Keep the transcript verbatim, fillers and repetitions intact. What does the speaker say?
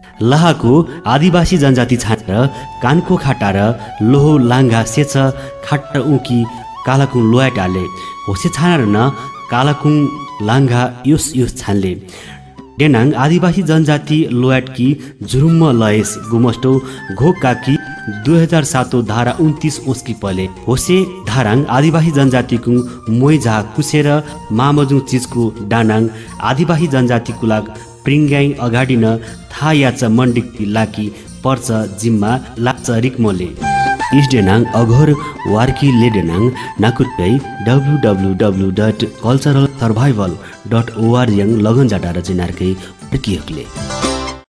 लाहाको आदिवासी जनजाति छानेर कानको खाटा र लोहो लाङ्गा सेच खाट्ट उकी कालाकुङ लोया टाले होसे छानेर न कालाकुङ लाङ्गा युस युस छानले डेनाङ आदिवासी जनजाति लोयाटकी झुरुम्म लयस गुमस्टो घोक काकी दुई हजार सातो धारा उन्तीस ओस्की पले होसे धाराङ आदिवासी जनजातिको मोइझा कुसेर मामजुङ चिजको डानाङ आदिवासी जनजाति कुलाग प्रिङ्गाई अगाडि न थाहा याच मण्डिक लाकी पर्च जिम्मा लाच रिकमले इस्डेनाङ अघोर वार्की लेडेनाङ नाकुटै W W W dot cultural survival dot org लगन जाटार जिनारकै प्रकिहकले